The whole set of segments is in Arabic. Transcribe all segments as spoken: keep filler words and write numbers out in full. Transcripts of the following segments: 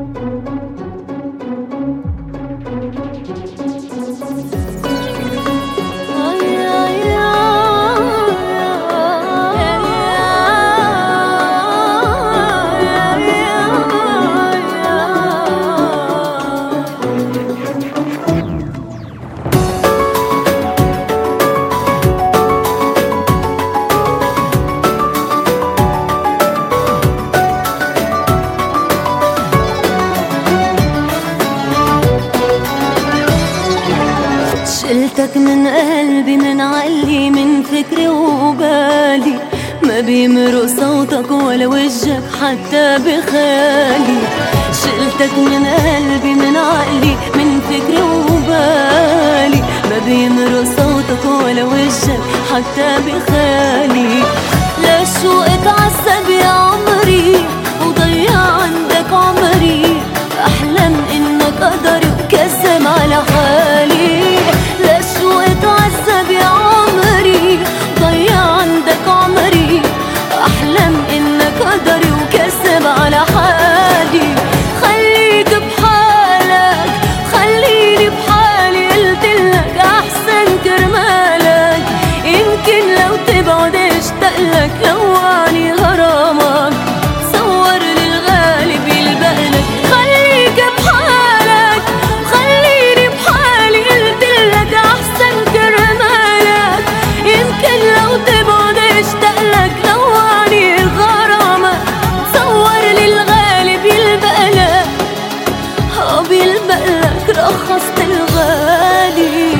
شلتك من قلبي، من عقلي، من فكري وبالي، ما بيمرق صوتك ولا وجهك حتى بخيالي. شلتك من قلبي، من عقلي، من فكري وبالي، ما بيمرق صوتك ولا وجهك حتى بخيالي. لشو اتعذب يا عمري وضيع عندك عمري، احلم انك قدري وكذب على حالي. لشو اتعذب يا عمري ضيع عندك عمري، احلم انك قدري وكذب على حالي. خليك بحالك خليني بحالي، قلتلك احسن كرمالك، يمكن لو تبعد اشتقلك، لواني غرامك صور للغالب يلبقلك. خليك بحالك خليني بحالي، قلتلك احسن كرمالك، يمكن لو تبعد اشتقلك، لواني غرامك صور للغالب يلبقلك. اه بيلبقلك رخصت الغالي.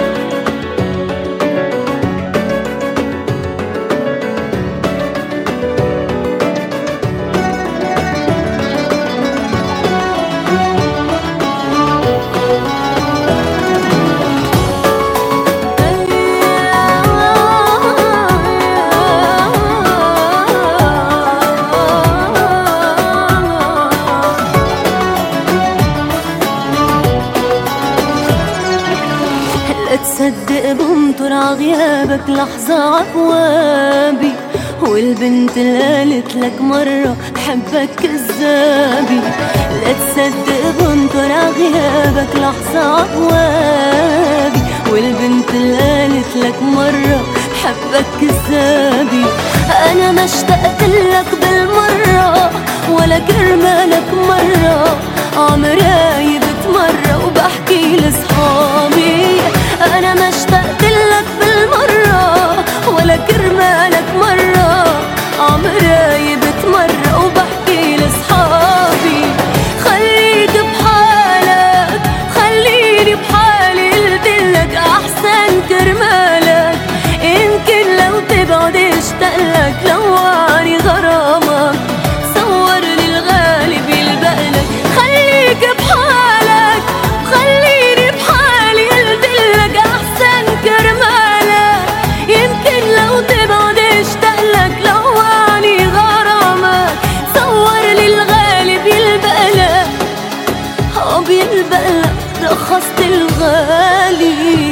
تصدق بمطر عغيابك لحظة عقوابي، والبنت اللي قالت لك مرة بحبك كذابي. لا تصدق بمطر عغيابك لحظة عقوابي، والبنت اللي قالت لك مرة بحبك كذابي. أنا ما اشتقت لك بالمرة ولا كرمالك مرة، عمري بتمرة وبحكي لصحابي. أنا ما اشتقت لك بالمرة ولا كرمالك مرة، عمري بتمرة وبحكي لصحابي. خليك بحالك خليني بحالي، قلتلك أحسن كرمالك، يمكن لو تبعد اشتقلك، لواني غرامك صور للغالب يلبقلك. خليك بحالك خليني بحالي، قلتلك احسن كرمالك، يمكن لو تبعد اشتقلك، لواني غرامك صور للغالب يلبقلك. اه بيلبقلك رخصت الغالي.